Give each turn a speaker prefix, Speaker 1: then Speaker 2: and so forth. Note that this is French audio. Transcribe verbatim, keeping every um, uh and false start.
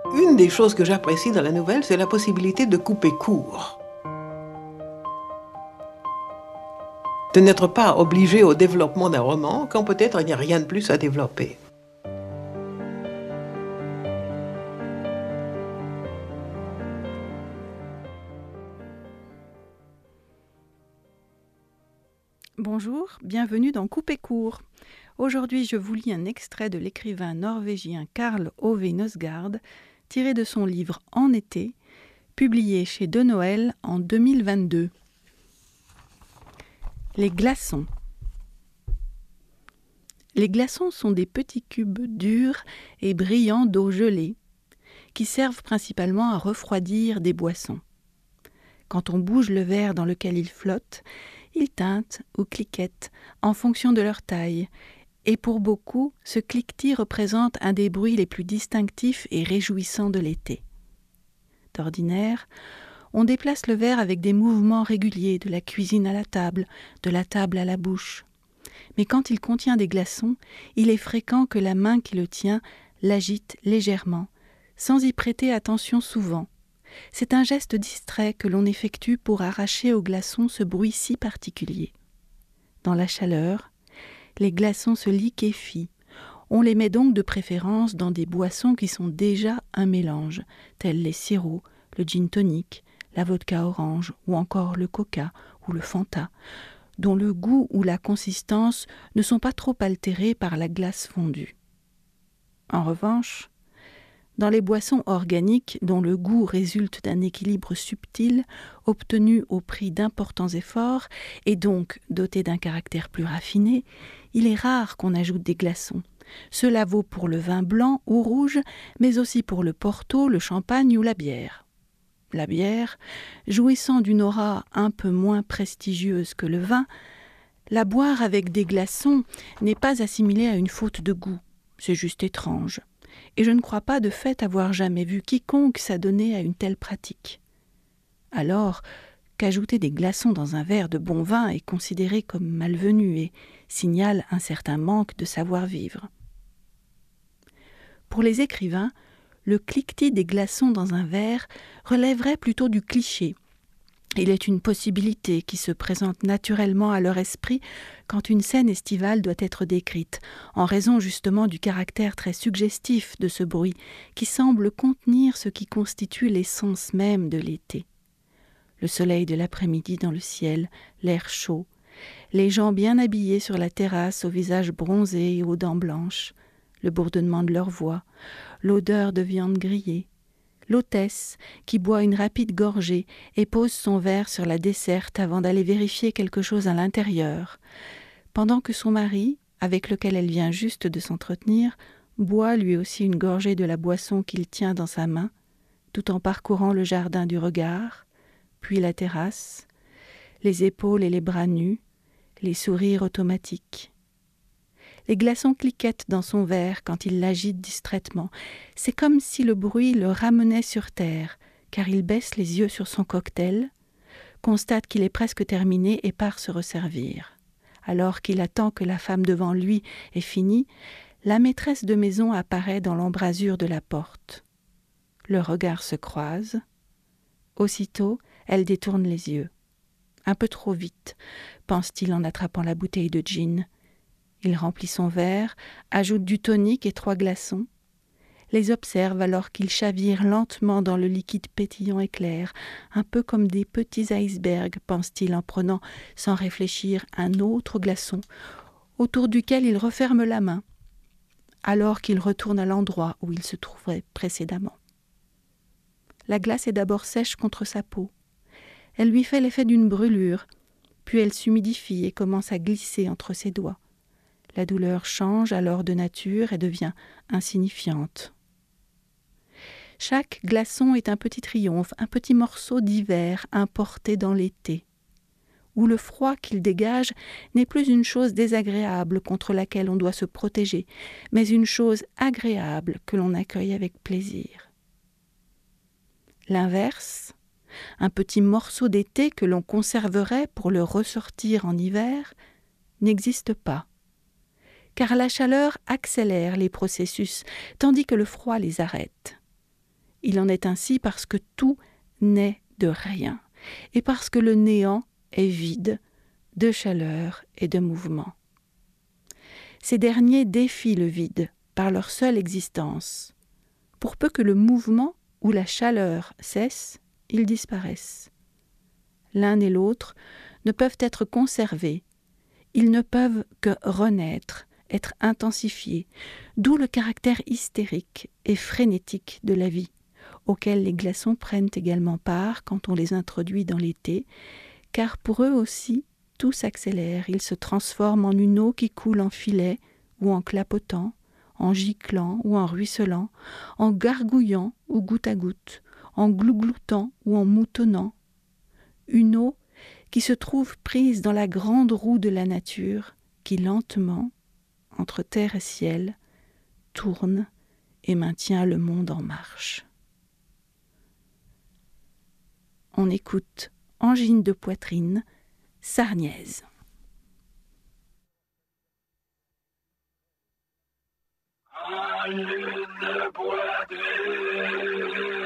Speaker 1: Une des choses que j'apprécie dans la nouvelle, c'est la possibilité de couper court. De n'être pas obligé au développement d'un roman quand peut-être il n'y a rien de plus à développer.
Speaker 2: Bonjour, bienvenue dans Coupé court. Aujourd'hui, je vous lis un extrait de l'écrivain norvégien Karl Ove Knausgaard, tiré de son livre En été, publié chez De Noël en deux mille vingt-deux. Les glaçons. Les glaçons sont des petits cubes durs et brillants d'eau gelée, qui servent principalement à refroidir des boissons. Quand on bouge le verre dans lequel ils flottent, ils tintent ou cliquettent en fonction de leur taille, et pour beaucoup, ce cliquetis représente un des bruits les plus distinctifs et réjouissants de l'été. D'ordinaire, on déplace le verre avec des mouvements réguliers de la cuisine à la table, de la table à la bouche. Mais quand il contient des glaçons, il est fréquent que la main qui le tient l'agite légèrement, sans y prêter attention souvent. C'est un geste distrait que l'on effectue pour arracher aux glaçons ce bruit si particulier. Dans la chaleur, les glaçons se liquéfient. On les met donc de préférence dans des boissons qui sont déjà un mélange, tels les sirops, le gin tonic, la vodka orange ou encore le coca ou le Fanta, dont le goût ou la consistance ne sont pas trop altérés par la glace fondue. En revanche, dans les boissons organiques dont le goût résulte d'un équilibre subtil obtenu au prix d'importants efforts et donc doté d'un caractère plus raffiné, il est rare qu'on ajoute des glaçons. Cela vaut pour le vin blanc ou rouge, mais aussi pour le porto, le champagne ou la bière. La bière, jouissant d'une aura un peu moins prestigieuse que le vin, la boire avec des glaçons n'est pas assimilée à une faute de goût. C'est juste étrange. Et je ne crois pas de fait avoir jamais vu quiconque s'adonner à une telle pratique. Alors qu'ajouter des glaçons dans un verre de bon vin est considéré comme malvenu et signale un certain manque de savoir-vivre. Pour les écrivains, le cliquetis des glaçons dans un verre relèverait plutôt du cliché. Il est une possibilité qui se présente naturellement à leur esprit quand une scène estivale doit être décrite, en raison justement du caractère très suggestif de ce bruit, qui semble contenir ce qui constitue l'essence même de l'été. Le soleil de l'après-midi dans le ciel, l'air chaud, les gens bien habillés sur la terrasse au visage bronzé et aux dents blanches, le bourdonnement de leur voix, l'odeur de viande grillée, l'hôtesse qui boit une rapide gorgée et pose son verre sur la desserte avant d'aller vérifier quelque chose à l'intérieur, pendant que son mari, avec lequel elle vient juste de s'entretenir, boit lui aussi une gorgée de la boisson qu'il tient dans sa main, tout en parcourant le jardin du regard, puis la terrasse, les épaules et les bras nus, les sourires automatiques. Les glaçons cliquettent dans son verre quand il l'agite distraitement. C'est comme si le bruit le ramenait sur terre, car il baisse les yeux sur son cocktail, constate qu'il est presque terminé et part se resservir. Alors qu'il attend que la femme devant lui ait fini, la maîtresse de maison apparaît dans l'embrasure de la porte. Leurs regards se croisent. Aussitôt, elle détourne les yeux. Un peu trop vite, pense-t-il en attrapant la bouteille de gin. Il remplit son verre, ajoute du tonic et trois glaçons, les observe alors qu'ils chavirent lentement dans le liquide pétillant et clair, un peu comme des petits icebergs, pense-t-il en prenant, sans réfléchir, un autre glaçon, autour duquel il referme la main, alors qu'il retourne à l'endroit où il se trouvait précédemment. La glace est d'abord sèche contre sa peau. Elle lui fait l'effet d'une brûlure, puis elle s'humidifie et commence à glisser entre ses doigts. La douleur change alors de nature et devient insignifiante. Chaque glaçon est un petit triomphe, un petit morceau d'hiver importé dans l'été, où le froid qu'il dégage n'est plus une chose désagréable contre laquelle on doit se protéger, mais une chose agréable que l'on accueille avec plaisir. L'inverse, un petit morceau d'été que l'on conserverait pour le ressortir en hiver, n'existe pas. Car la chaleur accélère les processus, tandis que le froid les arrête. Il en est ainsi parce que tout naît de rien, et parce que le néant est vide de chaleur et de mouvement. Ces derniers défient le vide par leur seule existence. Pour peu que le mouvement ou la chaleur cesse, ils disparaissent. L'un et l'autre ne peuvent être conservés, ils ne peuvent que renaître, être intensifiés, d'où le caractère hystérique et frénétique de la vie, auquel les glaçons prennent également part quand on les introduit dans l'été, car pour eux aussi, tout s'accélère, ils se transforment en une eau qui coule en filet ou en clapotant, en giclant ou en ruisselant, en gargouillant ou goutte à goutte, en glougloutant ou en moutonnant. Une eau qui se trouve prise dans la grande roue de la nature, qui lentement, entre terre et ciel, tourne et maintient le monde en marche. On écoute Angine de poitrine, Sarniaise.
Speaker 3: Angine de poitrine.